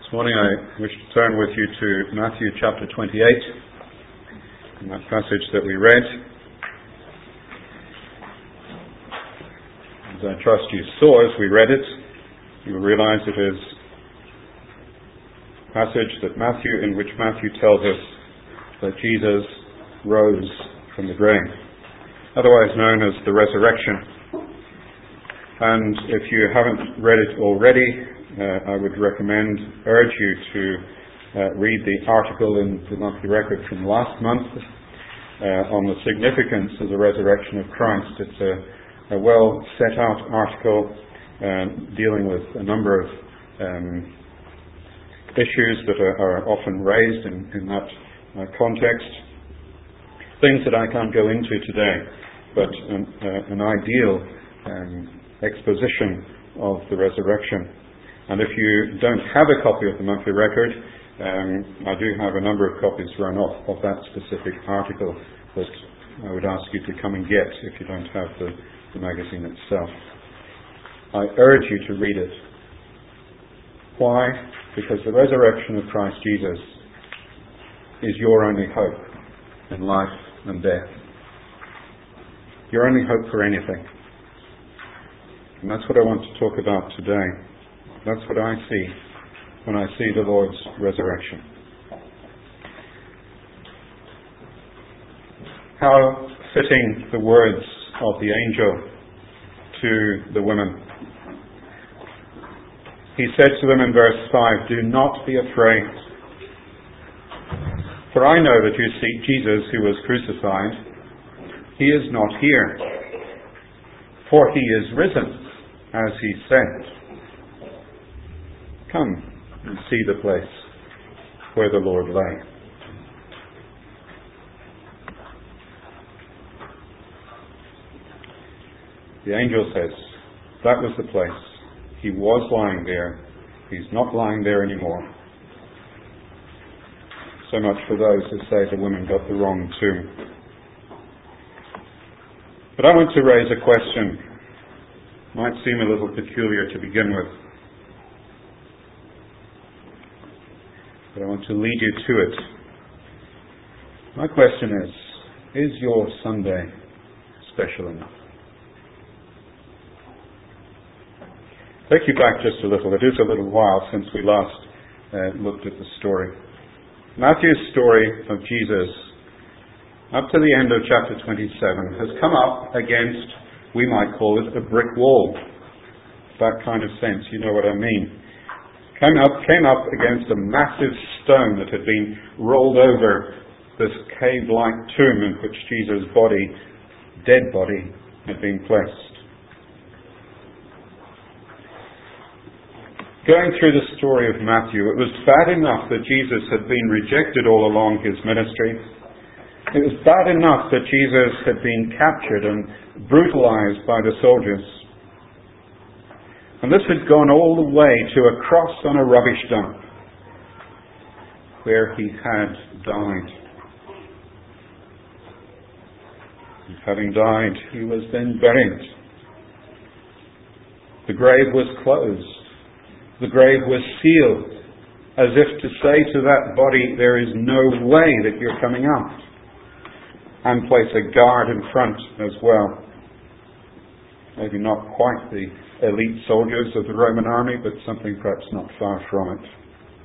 This morning I wish to turn with you to Matthew chapter 28, in that passage that we read. As I trust you saw as we read it, you will realize it is a passage in which Matthew tells us that Jesus rose from the grave, otherwise known as the resurrection. And if you haven't read it already, I would urge you to read the article in the Monthly Record from last month on the significance of the resurrection of Christ. It's a well set out article dealing with a number of issues that are often raised in that context. Things that I can't go into today, but an ideal exposition of the resurrection. And if you don't have a copy of the Monthly Record, I do have a number of copies run off of that specific article that I would ask you to come and get if you don't have the magazine itself. I urge you to read it. Why? Because the resurrection of Christ Jesus is your only hope in life and death. Your only hope for anything. And that's what I want to talk about today. That's what I see when I see the Lord's resurrection. How fitting the words of the angel to the women. He said to them in verse 5, "Do not be afraid. For I know that you seek Jesus who was crucified. He is not here, for he is risen, as he said. Come and see the place where the Lord lay." The angel says, that was the place. He was lying there. He's not lying there anymore. So much for those who say the women got the wrong tomb. But I want to raise a question. Might seem a little peculiar to begin with, but I want to lead you to it. My question is your Sunday special enough? Take you back just a little. It is a little while since we last looked at the story. Matthew's story of Jesus, up to the end of chapter 27, has come up against, we might call it, a brick wall. That kind of sense, you know what I mean. Came up against a massive stone that had been rolled over this cave-like tomb in which Jesus' dead body, had been placed. Going through the story of Matthew, it was bad enough that Jesus had been rejected all along his ministry. It was bad enough that Jesus had been captured and brutalized by the soldiers. And this had gone all the way to a cross on a rubbish dump, where he had died. And having died, he was then buried. The grave was closed. The grave was sealed, as if to say to that body, there is no way that you're coming out. And place a guard in front as well. Maybe not quite the elite soldiers of the Roman army, but something perhaps not far from it.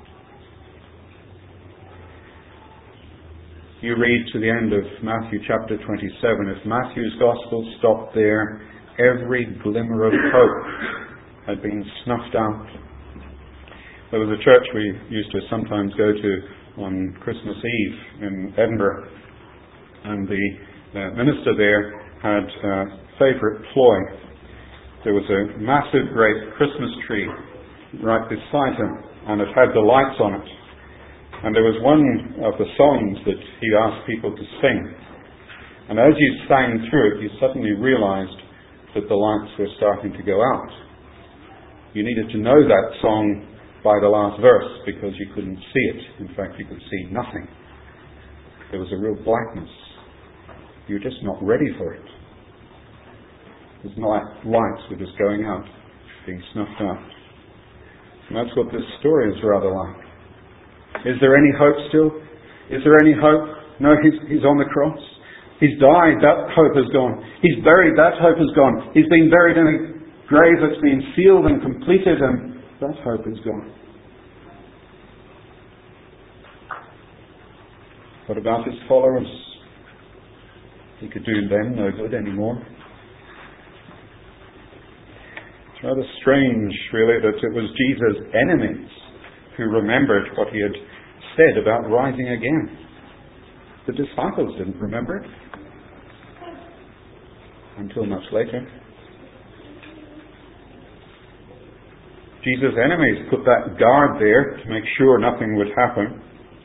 You read to the end of Matthew chapter 27. If Matthew's Gospel stopped there, every glimmer of hope had been snuffed out. There was a church we used to sometimes go to on Christmas Eve in Edinburgh, and the minister there had a favourite ploy. There was a massive great Christmas tree right beside him, and it had the lights on it. And there was one of the songs that he asked people to sing. And as you sang through it, you suddenly realised that the lights were starting to go out. You needed to know that song by the last verse, because you couldn't see it. In fact, you could see nothing. There was a real blackness. You're just not ready for it. There's lights were just going out, being snuffed out. And that's what this story is rather like. Is there any hope still? Is there any hope? No, he's on the cross. He's died, that hope has gone. He's buried, that hope has gone. He's been buried in a grave that's been sealed and completed, and that hope is gone. What about his followers? He could do them no good anymore. It's rather strange, really, that it was Jesus' enemies who remembered what he had said about rising again. The disciples didn't remember it until much later. Jesus' enemies put that guard there to make sure nothing would happen.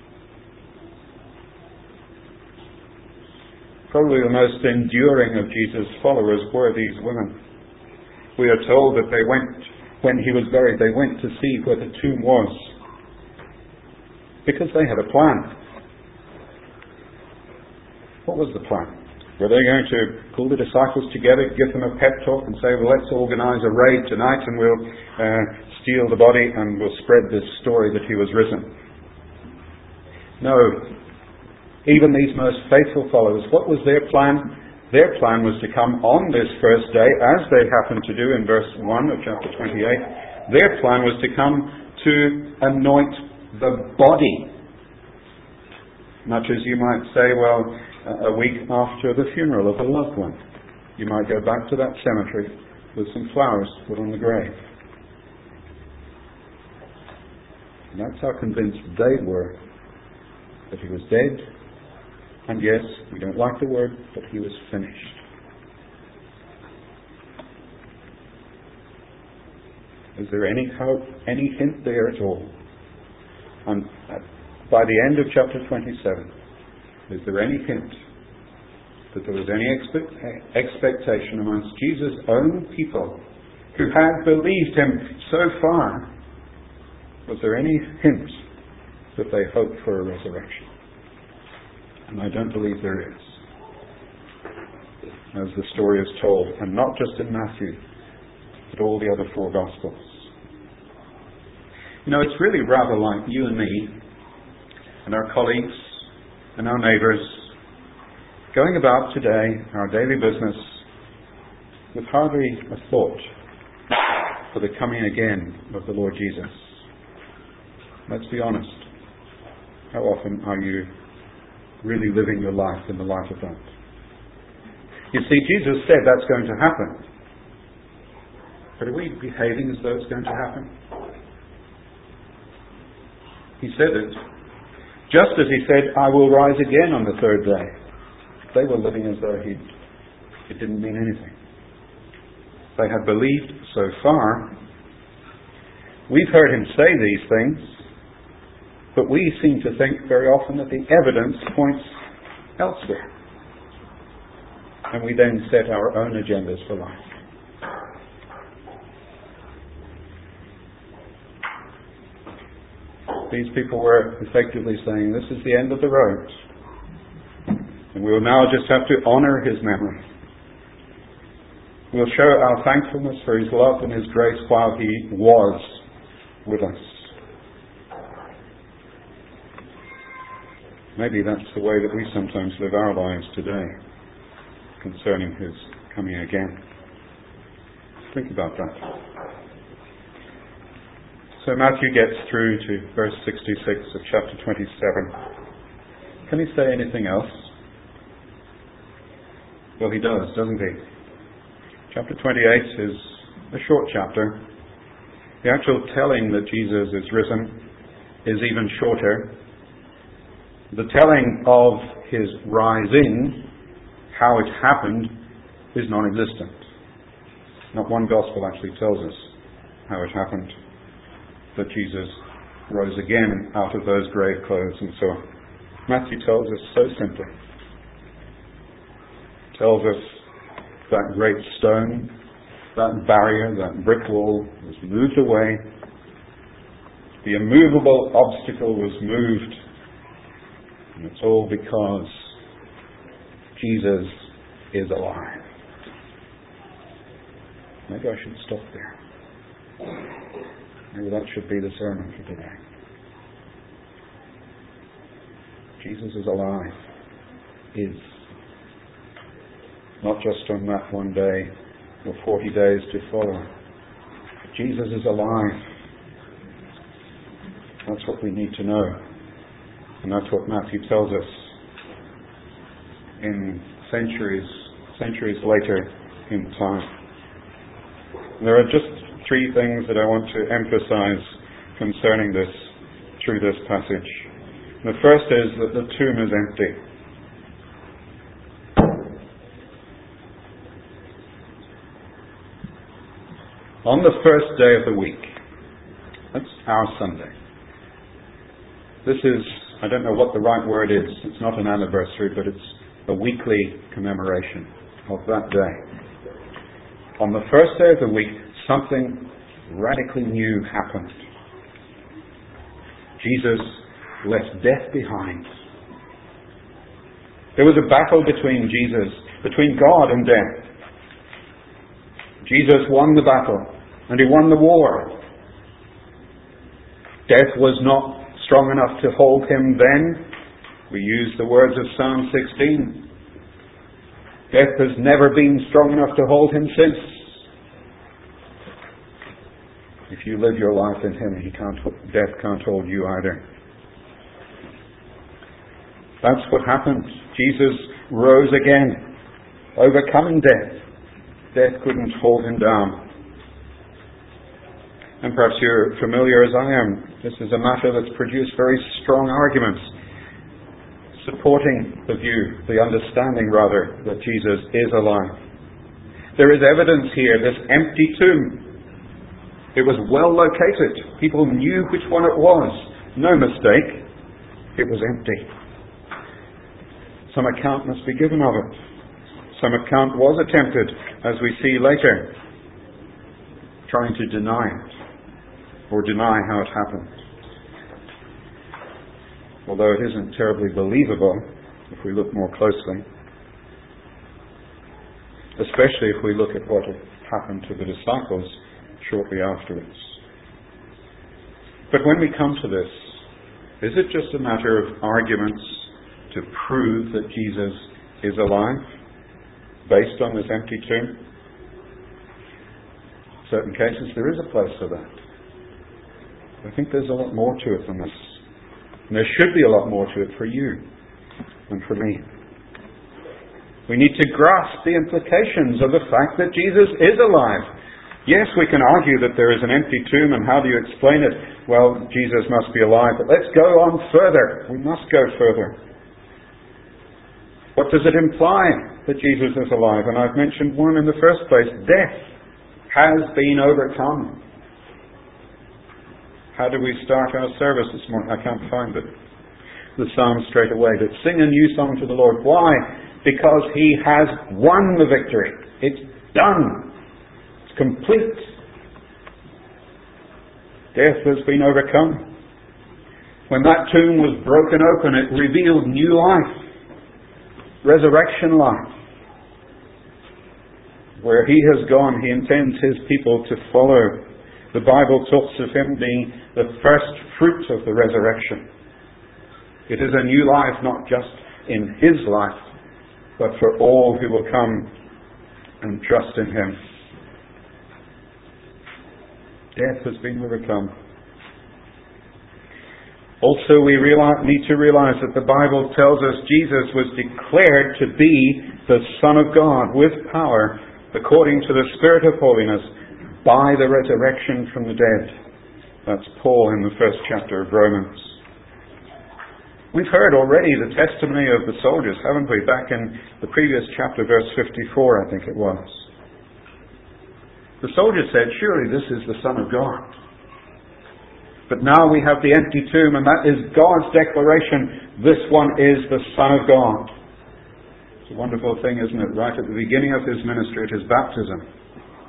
Probably the most enduring of Jesus' followers were these women. We are told that they went, when he was buried, they went to see where the tomb was, because they had a plan. What was the plan? Were they going to pull the disciples together, give them a pep talk and say, well, let's organise a raid tonight and we'll steal the body and we'll spread this story that he was risen? No. Even these most faithful followers, what was their plan? Their plan was to come on this first day, as they happened to do in verse 1 of chapter 28. Their plan was to come to anoint the body. Much as you might say, well, a week after the funeral of a loved one, you might go back to that cemetery with some flowers put on the grave. And that's how convinced they were that he was dead. And yes, we don't like the word, but he was finished. Is there any hope, any hint there at all? And by the end of chapter 27, is there any hint that there was any expectation amongst Jesus' own people who had believed him so far? Was there any hint that they hoped for a resurrection? And I don't believe there is, as the story is told, and not just in Matthew, but all the other four Gospels. You know, it's really rather like you and me and our colleagues and our neighbours going about today, our daily business, with hardly a thought for the coming again of the Lord Jesus. Let's be honest. How often are you really living your life in the light of that? You see, Jesus said that's going to happen. But are we behaving as though it's going to happen? He said it. Just as he said, I will rise again on the third day. They were living as though it didn't mean anything. They had believed so far. We've heard him say these things, but we seem to think very often that the evidence points elsewhere. And we then set our own agendas for life. These people were effectively saying, this is the end of the road. And we will now just have to honour his memory. We'll show our thankfulness for his love and his grace while he was with us. Maybe that's the way that we sometimes live our lives today concerning his coming again. Think about that. So Matthew gets through to verse 66 of chapter 27. Can he say anything else? Well, he does, doesn't he? Chapter 28 is a short chapter. The actual telling that Jesus is risen is even shorter. The telling of his rising, how it happened, is non-existent. Not one gospel actually tells us how it happened, that Jesus rose again out of those grave clothes and so on. Matthew tells us so simply. Tells us that great stone, that barrier, that brick wall was moved away. The immovable obstacle was moved. And it's all because Jesus is alive. Maybe I should stop there. Maybe that should be the sermon for today. Jesus is alive. Is. Not just on that one day or 40 days to follow. Jesus is alive. That's what we need to know. And that's what Matthew tells us in centuries later in time. There are just three things that I want to emphasize concerning this through this passage. The first is that the tomb is empty. On the first day of the week, that's our Sunday. This is, I don't know what the right word is, it's not an anniversary, but it's a weekly commemoration of that day. On the first day of the week, something radically new happened. Jesus left death behind. There was a battle between God and death. Jesus won the battle, and he won the war. Death was not strong enough to hold him then. We use the words of Psalm 16. Death has never been strong enough to hold him since. If you live your life in him, death can't hold you either. That's what happened. Jesus rose again, overcoming death. Death couldn't hold him down. And perhaps you're familiar as I am. This is a matter that's produced very strong arguments supporting the understanding rather, that Jesus is alive. There is evidence here, this empty tomb. It was well located. People knew which one it was. No mistake. It was empty. Some account must be given of it. Some account was attempted, as we see later, trying to deny it, or deny how it happened. Although it isn't terribly believable if we look more closely, especially if we look at what had happened to the disciples shortly afterwards. But when we come to this, is it just a matter of arguments to prove that Jesus is alive, based on this empty tomb? In certain cases there is a place for that. I think there's a lot more to it than this. And there should be a lot more to it for you and for me. We need to grasp the implications of the fact that Jesus is alive. Yes, we can argue that there is an empty tomb, and how do you explain it? Well, Jesus must be alive. But let's go on further. We must go further. What does it imply that Jesus is alive? And I've mentioned one in the first place. Death has been overcome. How do we start our service this morning? I can't find the psalm straight away. But sing a new song to the Lord. Why? Because he has won the victory. It's done. It's complete. Death has been overcome. When that tomb was broken open, it revealed new life. Resurrection life. Where he has gone, he intends his people to follow. The Bible talks of him being the first fruit of the resurrection. It is a new life, not just in his life, but for all who will come and trust in him. Death has been overcome. Also, we need to realize that the Bible tells us Jesus was declared to be the Son of God with power, according to the Spirit of holiness, by the resurrection from the dead. That's Paul in the first chapter of Romans. We've heard already the testimony of the soldiers, haven't we? Back in the previous chapter, verse 54, I think it was. The soldiers said, surely this is the Son of God. But now we have the empty tomb, and that is God's declaration. This one is the Son of God. It's a wonderful thing, isn't it? Right at the beginning of his ministry, it is baptism.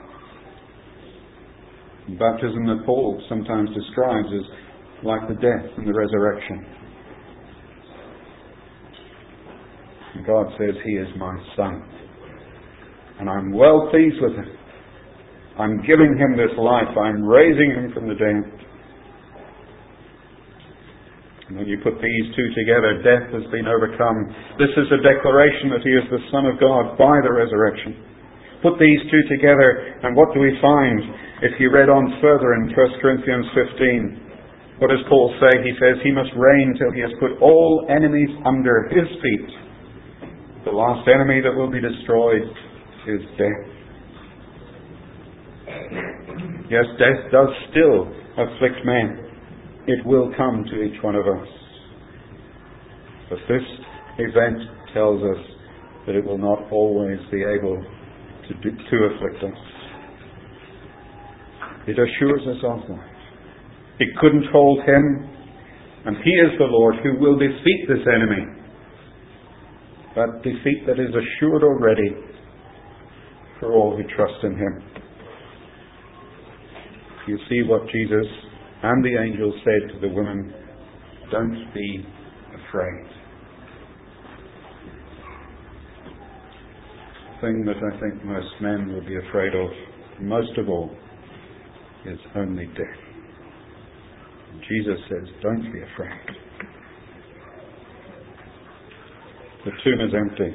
Baptism that Paul sometimes describes as like the death and the resurrection. And God says, he is my Son. And I'm well pleased with him. I'm giving him this life. I'm raising him from the dead. And when you put these two together, death has been overcome. This is a declaration that he is the Son of God by the resurrection. Put these two together, and what do we find? If you read on further in 1 Corinthians 15, what does Paul say? He says he must reign till he has put all enemies under his feet. The last enemy that will be destroyed is death. Yes, death does still afflict men. It will come to each one of us. But this event tells us that it will not always be able to afflict us. It assures us of that. It couldn't hold him, and he is the Lord who will defeat this enemy. That defeat that is assured already for all who trust in him. You see what Jesus and the angel said to the woman: don't be afraid. The thing that I think most men will be afraid of, most of all, is only death. And Jesus says, don't be afraid. The tomb is empty.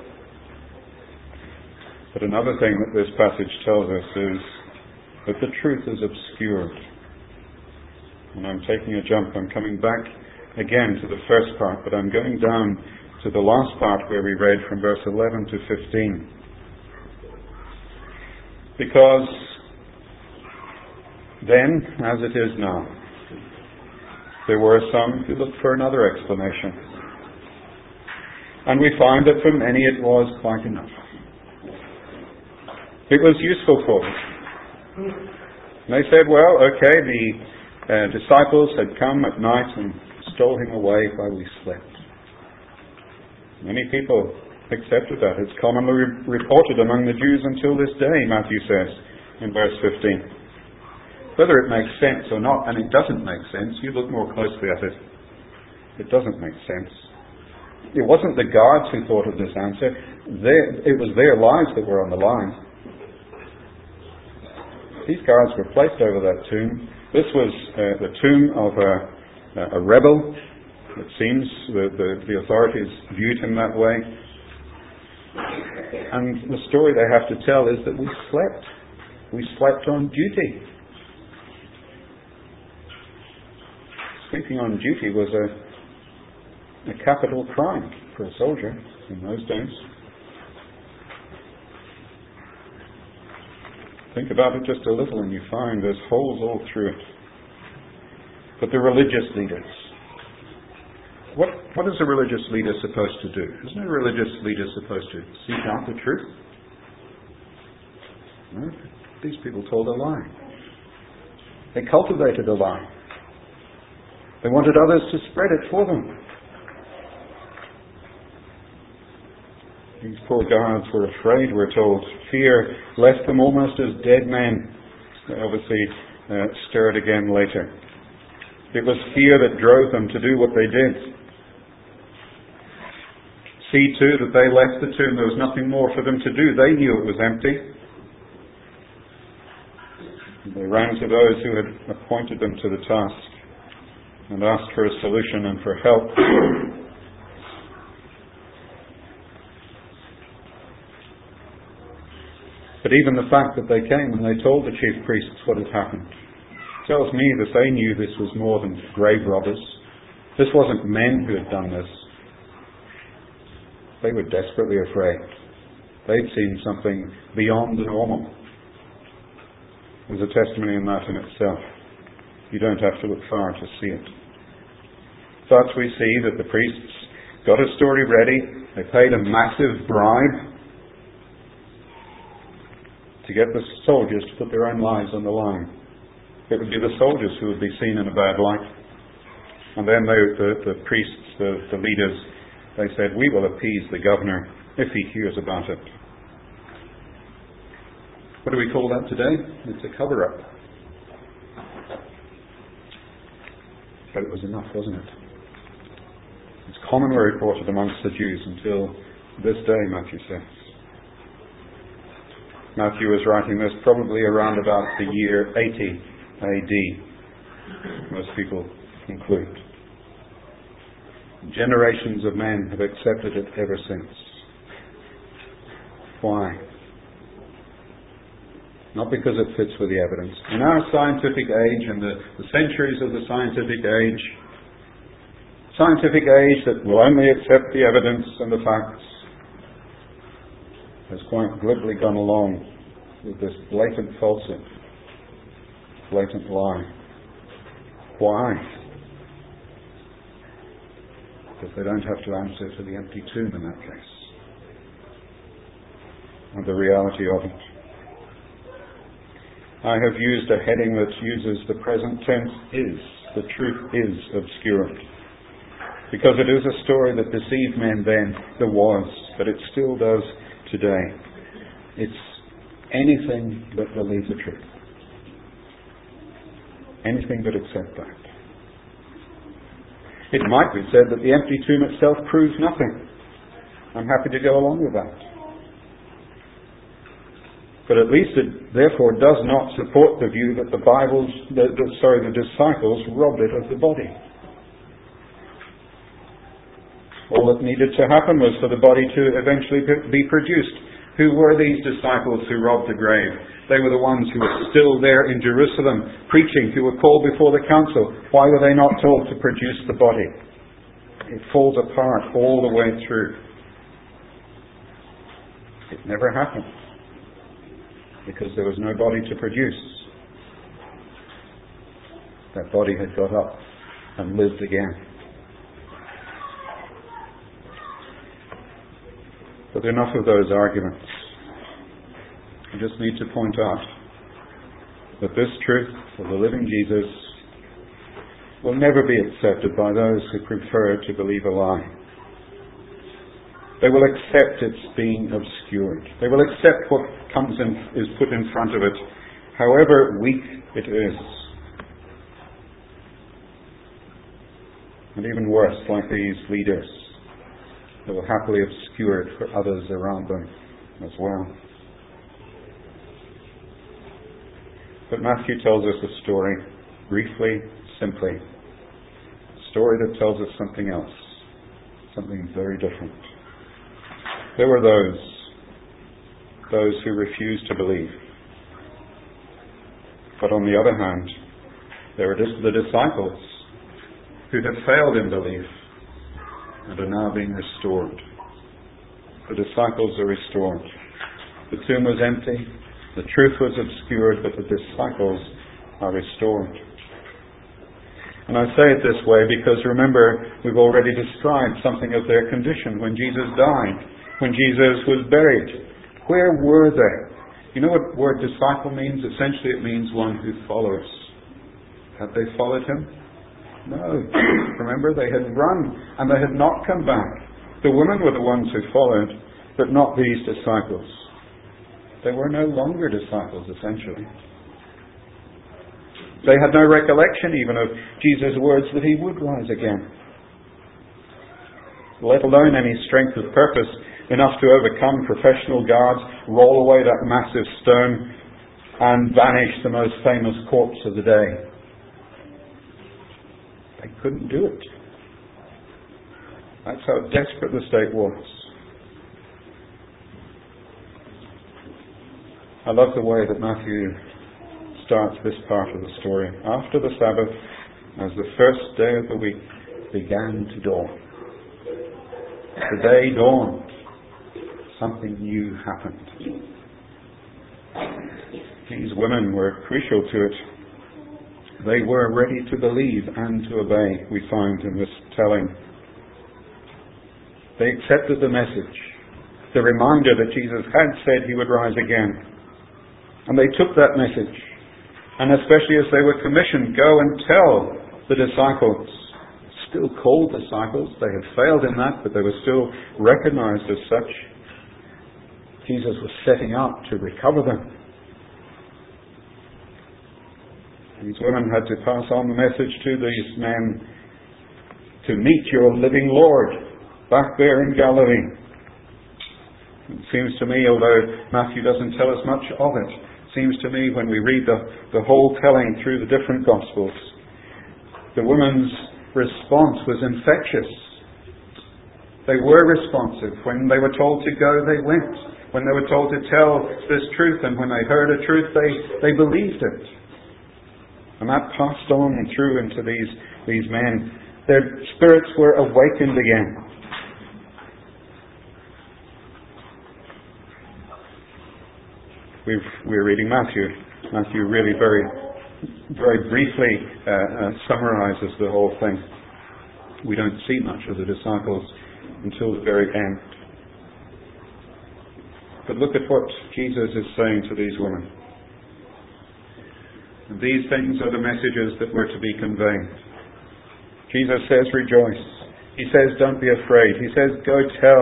But another thing that this passage tells us is that the truth is obscured. And I'm taking a jump. I'm coming back again to the first part, but I'm going down to the last part where we read from verse 11 to 15. Because then, as it is now, there were some who looked for another explanation. And we find that for many it was quite enough. It was useful for them. And they said, well, okay, the disciples had come at night and stole him away while we slept. Many people accepted that. It's commonly reported among the Jews until this day, Matthew says in verse 15. Whether it makes sense or not, and it doesn't make sense, you look more closely at it. It doesn't make sense. It wasn't the guards who thought of this answer. It was their lives that were on the line. These guards were placed over that tomb. This was the tomb of a rebel. It seems the authorities viewed him that way. And the story they have to tell is that we slept. We slept on duty. Sleeping on duty was a capital crime for a soldier in those days. Think about it just a little and you find there's holes all through it. But the religious leaders, what is a religious leader supposed to do? Isn't a religious leader supposed to seek out the truth? No, these people told a lie. They cultivated a lie. They wanted others to spread it for them. These poor guards were afraid, we're told. Fear left them almost as dead men. They obviously stirred again later. It was fear that drove them to do what they did. See too that they left the tomb. There was nothing more for them to do. They knew it was empty. They ran to those who had appointed them to the task and asked for a solution and for help. But even the fact that they came and they told the chief priests what had happened tells me that they knew this was more than grave robbers. This wasn't men who had done this. They were desperately afraid. They'd seen something beyond the normal. There's a testimony in that in itself. You don't have to look far to see it. But we see that the priests got a story ready. They paid a massive bribe to get the soldiers to put their own lives on the line. It would be the soldiers who would be seen in a bad light. And then the priests, the leaders, they said, we will appease the governor if he hears about it. What do we call that today? It's a cover-up. But it was enough, wasn't it? It's commonly reported amongst the Jews until this day, Matthew says. Matthew was writing this probably around about the year 80 AD, most people conclude. Generations of men have accepted it ever since. Why? Not because it fits with the evidence. In our scientific age, in the centuries of the scientific age that will only accept the evidence and the facts, has quite glibly gone along with this blatant falsehood, blatant lie. Why? Because they don't have to answer for the empty tomb in that case, and the reality of it. I have used a heading that uses the present tense is. The truth is obscured. Because it is a story that deceived men then, there was, but it still does today. It's anything but believe the truth. Anything but accept that. It might be said that the empty tomb itself proves nothing. I'm happy to go along with that. But at least it therefore does not support the view that the disciples robbed it of the body. All that needed to happen was for the body to eventually be produced. Who were these disciples who robbed the grave? They were the ones who were still there in Jerusalem preaching, who were called before the council. Why were they not told to produce the body? It falls apart all the way through. It never happened, because there was no body to produce. That body had got up and lived again. But enough of those arguments. I just need to point out that this truth of the living Jesus will never be accepted by those who prefer to believe a lie. They will accept its being obscured. They will accept what comes and is put in front of it, however weak it is. And even worse, like these leaders, they will happily obscure it for others around them as well. But Matthew tells us a story, briefly, simply. A story that tells us something else, something very different. There were those who refused to believe. But on the other hand, there were the disciples who had failed in belief and are now being restored. The disciples are restored. The tomb was empty, the truth was obscured, but the disciples are restored. And I say it this way because remember, we've already described something of their condition when Jesus died, when Jesus was buried. Where were they? You know what the word disciple means? Essentially it means one who follows. Had they followed him? No. Remember, they had run and they had not come back. The women were the ones who followed, but not these disciples. They were no longer disciples, essentially. They had no recollection even of Jesus' words that he would rise again, let alone any strength of purpose enough to overcome professional guards, roll away that massive stone, and banish the most famous corpse of the day. They couldn't do it. That's how desperate the state was. I love the way that Matthew starts this part of the story. After the Sabbath, as the first day of the week began to dawn. The day dawned. Something new happened. These women were crucial to it. They were ready to believe and to obey, we find in this telling. They accepted the message, the reminder that Jesus had said he would rise again. And they took that message. And especially as they were commissioned, go and tell the disciples, still called disciples, they had failed in that, but they were still recognized as such. Jesus was setting out to recover them. These women had to pass on the message to these men to meet your living Lord back there in Galilee. It seems to me, although Matthew doesn't tell us much of it, seems to me when we read the whole telling through the different Gospels, the woman's response was infectious. They were responsive. When they were told to go, they went. When they were told to tell this truth, and when they heard a truth, they believed it. And that passed on through into these men. Their spirits were awakened again. We're reading Matthew. Matthew really very, very briefly summarizes the whole thing. We don't see much of the disciples until the very end. But look at what Jesus is saying to these women. And these things are the messages that were to be conveyed. Jesus says, rejoice. He says, don't be afraid. He says, go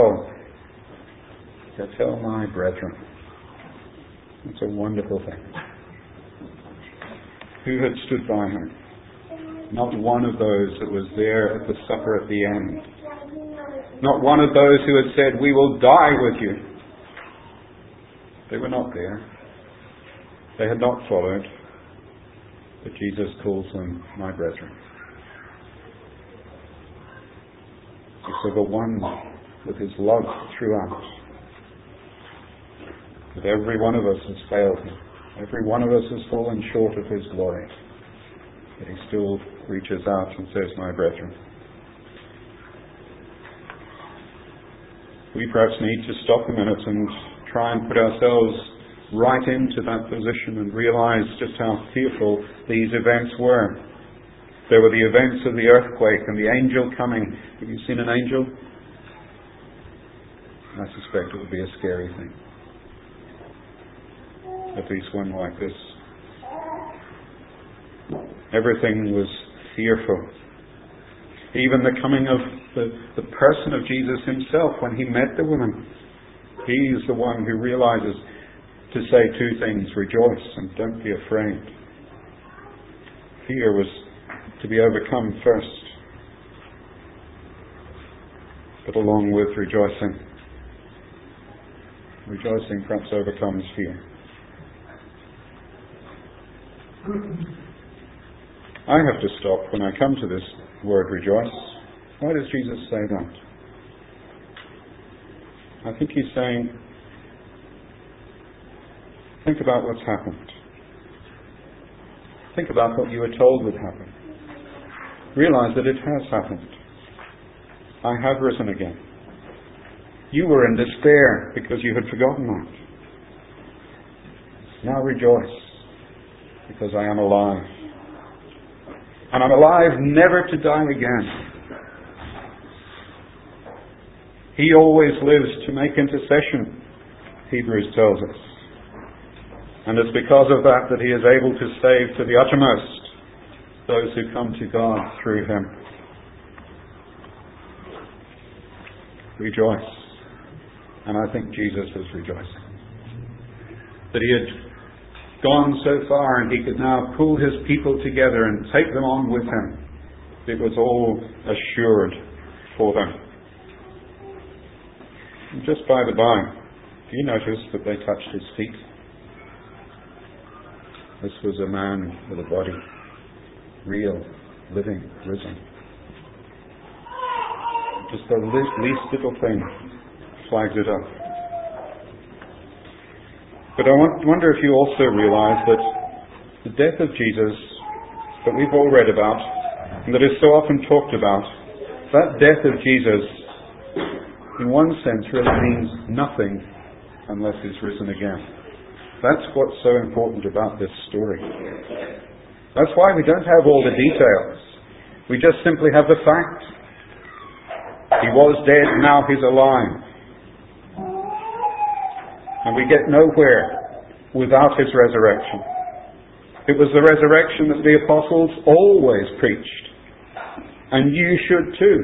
tell my brethren. It's a wonderful thing. Who had stood by her? Not one of those that was there at the supper at the end. Not one of those who had said, we will die with you. They were not there. They had not followed. But Jesus calls them my brethren. So the one with his love throughout. That every one of us has failed him. Every one of us has fallen short of his glory. But he still reaches out and says, my brethren. We perhaps need to stop a minute and try and put ourselves right into that position and realize just how fearful these events were. There were the events of the earthquake and the angel coming. Have you seen an angel? I suspect it would be a scary thing. At least one like this. Everything was fearful. Even the coming of the person of Jesus himself when he met the woman. He is the one who realizes to say two things, rejoice and don't be afraid. Fear was to be overcome first, but along with rejoicing perhaps overcomes fear. I have to stop when I come to this word rejoice. Why does Jesus say that? I think he's saying, think about what's happened. Think about what you were told would happen. Realize that it has happened. I have risen again. You were in despair because you had forgotten that. Now rejoice, because I am alive. And I'm alive never to die again. He always lives to make intercession, Hebrews tells us. And it's because of that that he is able to save to the uttermost those who come to God through him. Rejoice. And I think Jesus was rejoicing. That he had gone so far and he could now pull his people together and take them on with him. It was all assured for them. And just by the by, do you notice that they touched his feet? This was a man with a body, real, living, risen. Just the least little thing flags it up. But I wonder if you also realize that the death of Jesus that we've all read about and that is so often talked about, that death of Jesus in one sense really means nothing unless he's risen again. That's what's so important about this story. That's why we don't have all the details. We just simply have the fact. He was dead, now he's alive. And we get nowhere without his resurrection. It was the resurrection that the apostles always preached. And you should too.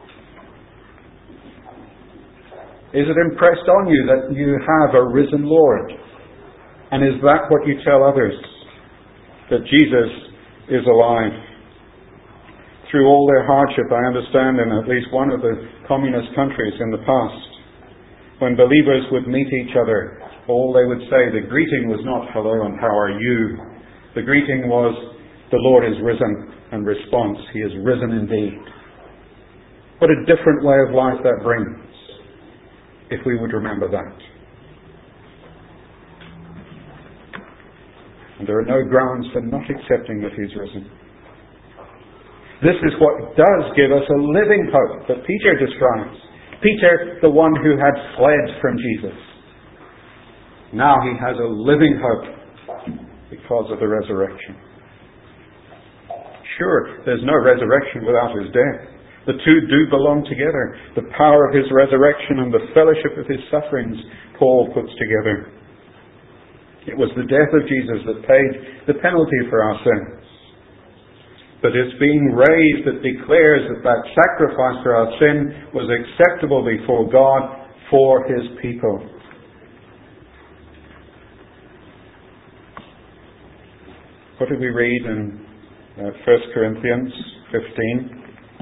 Is it impressed on you that you have a risen Lord? And is that what you tell others? That Jesus is alive? Through all their hardship, I understand in at least one of the communist countries in the past, when believers would meet each other, all they would say, the greeting was not hello and how are you? The greeting was, the Lord is risen, and response, he is risen indeed. What a different way of life that brings, if we would remember that. And there are no grounds for not accepting that He's risen. This is what does give us a living hope that Peter describes. Peter, the one who had fled from Jesus. Now he has a living hope because of the resurrection. Sure, there's no resurrection without His death. The two do belong together. The power of His resurrection and the fellowship of His sufferings, Paul puts together. It was the death of Jesus that paid the penalty for our sins. But it's being raised that declares that that sacrifice for our sin was acceptable before God for His people. What did we read in 1 Corinthians 15?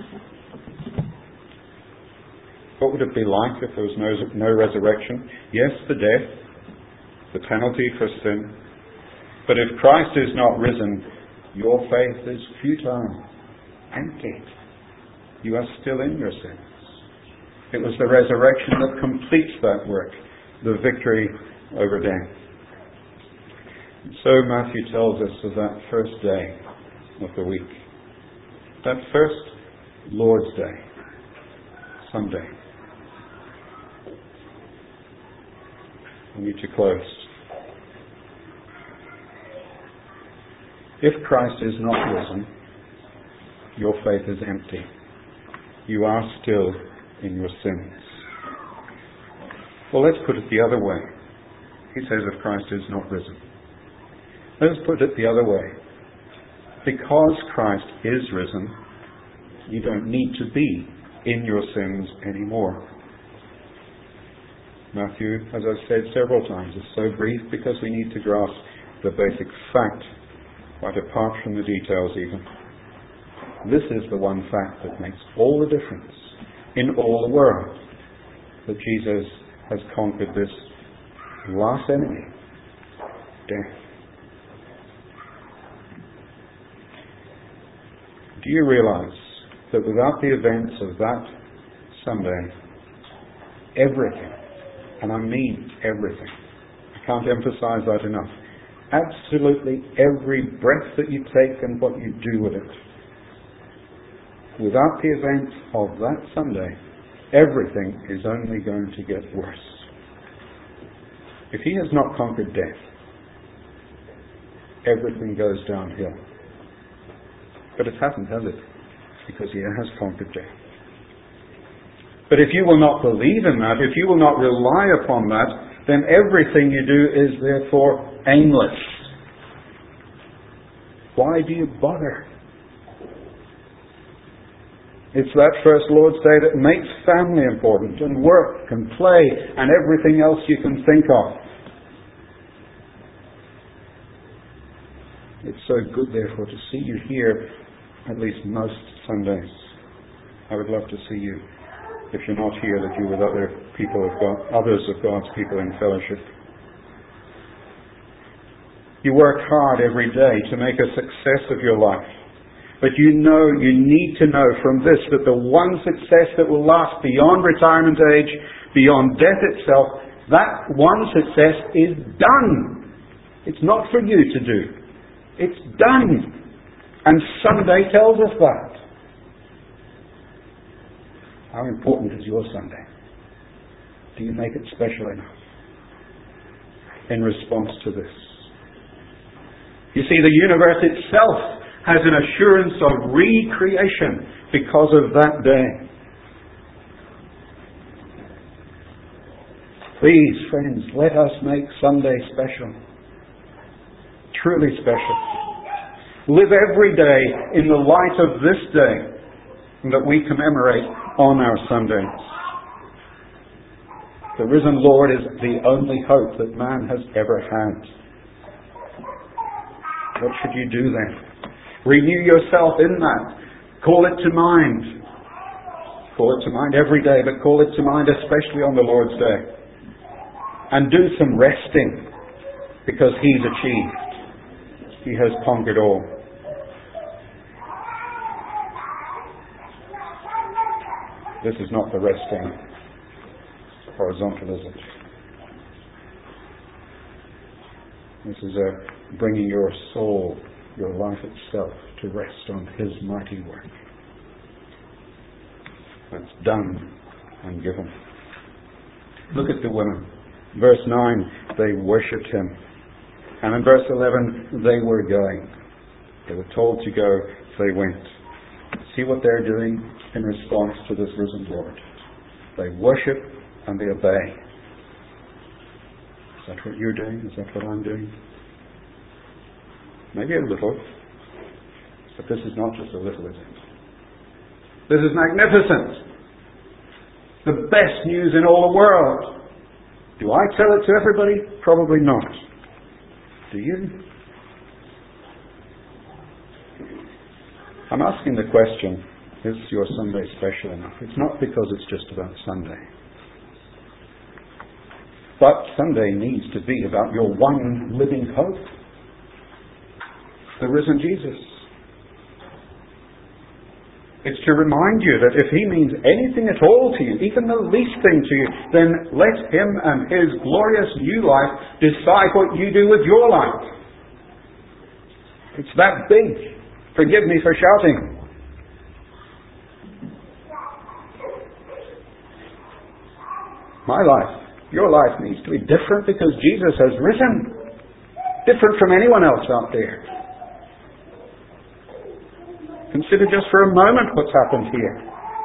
What would it be like if there was no resurrection? Yes, the death, the penalty for sin. But if Christ is not risen, your faith is futile, empty. You are still in your sins. It was the resurrection that completes that work, the victory over death. And so Matthew tells us of that first day of the week, that first Lord's Day, Sunday. I need to close. If Christ is not risen, your faith is empty. You are still in your sins. Well, let's put it the other way. He says if Christ is not risen. Let's put it the other way. Because Christ is risen, you don't need to be in your sins anymore. Matthew, as I've said several times, is so brief because we need to grasp the basic fact, quite apart from the details even. This is the one fact that makes all the difference in all the world, that Jesus has conquered this last enemy, death. Do you realize that without the events of that Sunday, everything, and I mean everything, I can't emphasize that enough, absolutely every breath that you take and what you do with it, without the events of that Sunday, everything is only going to get worse. If He has not conquered death, everything goes downhill. But it hasn't, has it? Because He has conquered death. But if you will not believe in that, if you will not rely upon that, then everything you do is therefore aimless. Why do you bother? It's that first Lord's Day that makes family important, and work and play and everything else you can think of. It's so good, therefore, to see you here at least most Sundays. I would love to see you, if you're not here, that you're with other people of God, others of God's people in fellowship. You work hard every day to make a success of your life. But you need to know from this that the one success that will last beyond retirement age, beyond death itself, that one success is done. It's not for you to do. It's done. And Sunday tells us that. How important is your Sunday? Do you make it special enough in response to this? You see, the universe itself has an assurance of recreation because of that day. Please, friends, let us make Sunday special. Truly special. Live every day in the light of this day that we commemorate on our Sundays. The risen Lord is the only hope that man has ever had. What should you do then? Renew yourself in that. Call it to mind. Call it to mind every day, but call it to mind especially on the Lord's Day. And do some resting, because He's achieved. He has conquered all. This is not the resting horizontal, is it? This is a bringing your soul, your life itself, to rest on His mighty work. That's done and given. Look at the women. Verse 9, they worshipped Him. And in verse 11, they were going. They were told to go, they went. See what they're doing in response to this risen Lord. They worship and they obey. Is that what you're doing? Is that what I'm doing? Maybe a little. But this is not just a little, is it? This is magnificent. The best news in all the world. Do I tell it to everybody? Probably not. Do you? I'm asking the question, is your Sunday special enough? It's not because it's just about Sunday. But Sunday needs to be about your one living hope. The risen Jesus. It's to remind you that if He means anything at all to you, even the least thing to you, then let Him and His glorious new life decide what you do with your life. It's that big. Forgive me for shouting. My life, your life needs to be different because Jesus has risen. Different from anyone else out there. Consider just for a moment what's happened here.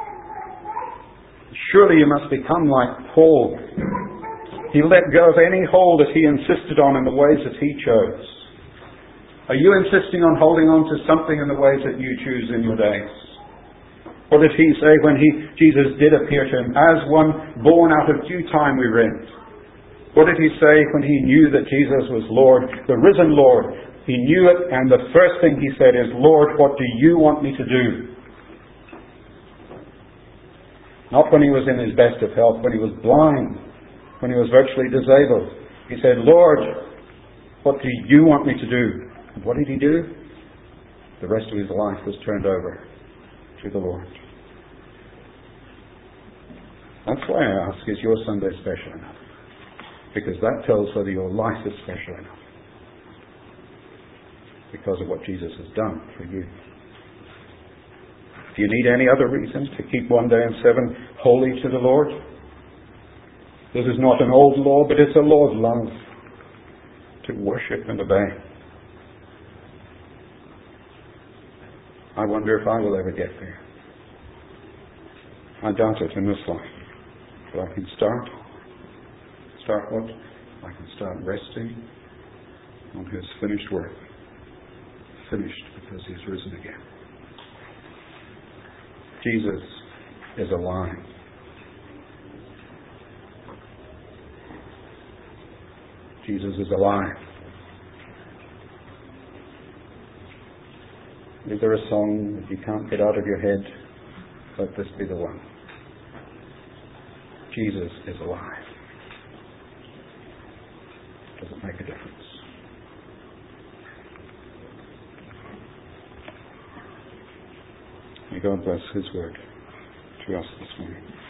Surely you must become like Paul. He let go of any hold that he insisted on in the ways that he chose. Are you insisting on holding on to something in the ways that you choose in your days? What did he say when Jesus did appear to him? As one born out of due time we read. What did he say when he knew that Jesus was Lord, the risen Lord? He knew it, and the first thing he said is, Lord, what do you want me to do? Not when he was in his best of health, when he was blind, when he was virtually disabled. He said, Lord, what do you want me to do? And what did he do? The rest of his life was turned over to the Lord. That's why I ask, is your Sunday special enough? Because that tells whether your life is special enough. Because of what Jesus has done for you. Do you need any other reason to keep one day in 7 holy to the Lord? This is not an old law, but it's a law of love. To worship and obey. I wonder if I will ever get there. I doubt it in this life. But I can start. Start what? I can start resting on His finished work. Finished because He's risen again. Jesus is alive. Jesus is alive. Is there a song that you can't get out of your head? Let this be the one. Jesus is alive. Does it make a difference? May God bless His word to us this morning.